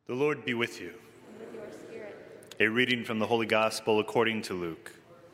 The Lord be with you. And with your spirit. A reading from the Holy Gospel according to Luke.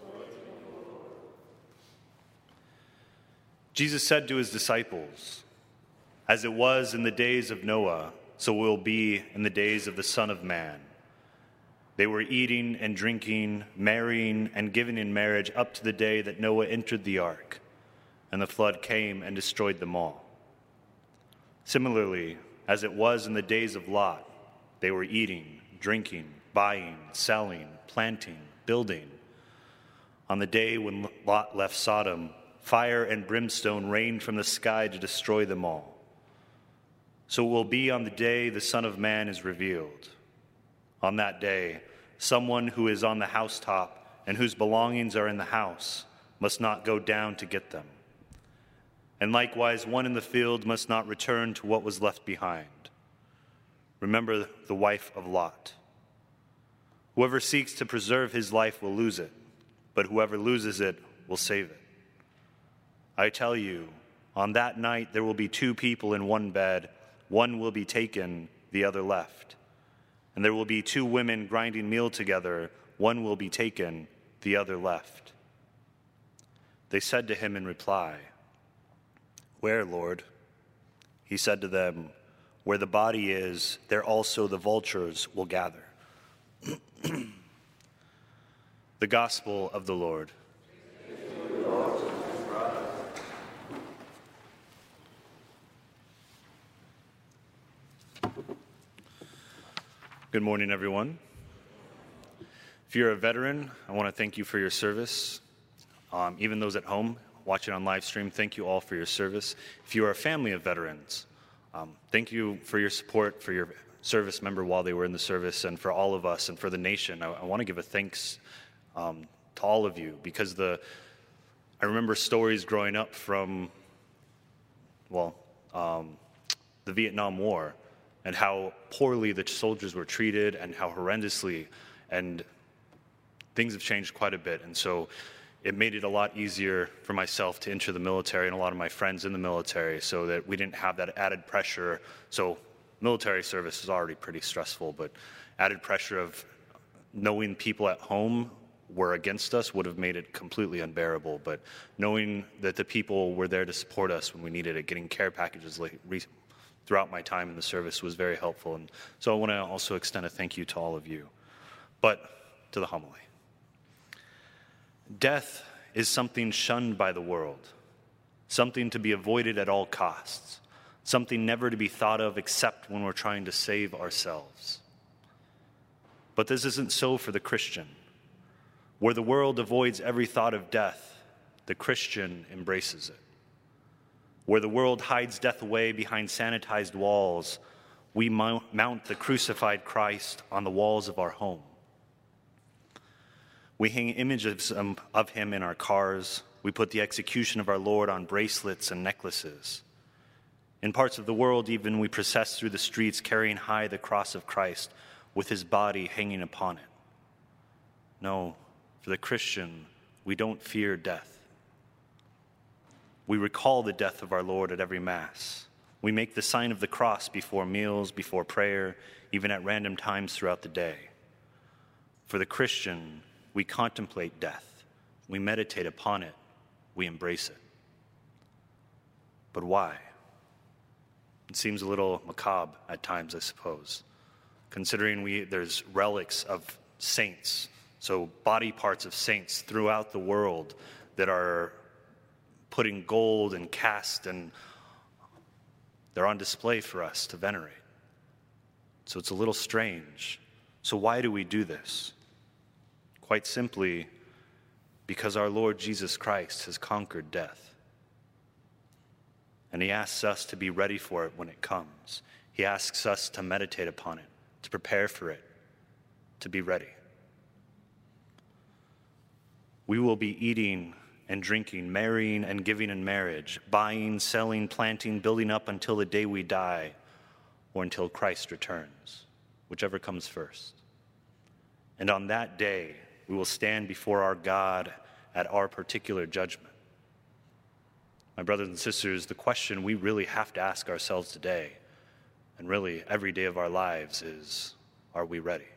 Jesus said to his disciples, "As it was in the days of Noah, so will be in the days of the Son of Man. They were eating and drinking, marrying and giving in marriage up to the day that Noah entered the ark, and the flood came and destroyed them all. Similarly, as it was in the days of Lot, they were eating, drinking, buying, selling, planting, building. On the day when Lot left Sodom, fire and brimstone rained from the sky to destroy them all. So it will be on the day the Son of Man is revealed. On that day, someone who is on the housetop and whose belongings are in the house must not go down to get them. And likewise, one in the field must not return to what was left behind. Remember the wife of Lot. Whoever seeks to preserve his life will lose it, but whoever loses it will save it. I tell you, on that night there will be two people in one bed, one will be taken, the other left. And there will be two women grinding meal together, one will be taken, the other left." They said to him in reply, "Where, Lord?" He said to them, "Where the body is, there also the vultures will gather." The Gospel of the Lord. Good morning, everyone. If you're a veteran, I want to thank you for your service. Even those at home watching on live stream, thank you all for your service. If you are a family of veterans, thank you for your support for your service member while they were in the service, and for all of us and for the nation. I want to give a thanks to all of you, because I remember stories growing up from, the Vietnam War, and how poorly the soldiers were treated and how horrendously, and things have changed quite a bit. And so it made it a lot easier for myself to enter the military and a lot of my friends in the military, so that we didn't have that added pressure. So military service is already pretty stressful, but added pressure of knowing people at home were against us would have made it completely unbearable. But knowing that the people were there to support us when we needed it, getting care packages throughout my time in the service was very helpful. And so I want to also extend a thank you to all of you. But to the homily. Death is something shunned by the world, something to be avoided at all costs, something never to be thought of except when we're trying to save ourselves. But this isn't so for the Christian. Where the world avoids every thought of death, the Christian embraces it. Where the world hides death away behind sanitized walls, we mount the crucified Christ on the walls of our home. We hang images of him in our cars. We put the execution of our Lord on bracelets and necklaces. In parts of the world, even, we process through the streets carrying high the cross of Christ with his body hanging upon it. No, for the Christian, we don't fear death. We recall the death of our Lord at every Mass. We make the sign of the cross before meals, before prayer, even at random times throughout the day. For the Christian, we contemplate death. We meditate upon it. We embrace it. But why? It seems a little macabre at times, I suppose, considering there's relics of saints, so body parts of saints throughout the world that are put in gold and cast, and they're on display for us to venerate. So it's a little strange. So why do we do this? Quite simply, because our Lord Jesus Christ has conquered death. And he asks us to be ready for it when it comes. He asks us to meditate upon it, to prepare for it, to be ready. We will be eating and drinking, marrying and giving in marriage, buying, selling, planting, building up until the day we die, or until Christ returns, whichever comes first. And on that day, we will stand before our God at our particular judgment. My brothers and sisters, the question we really have to ask ourselves today And really, every day of our lives is, are we ready?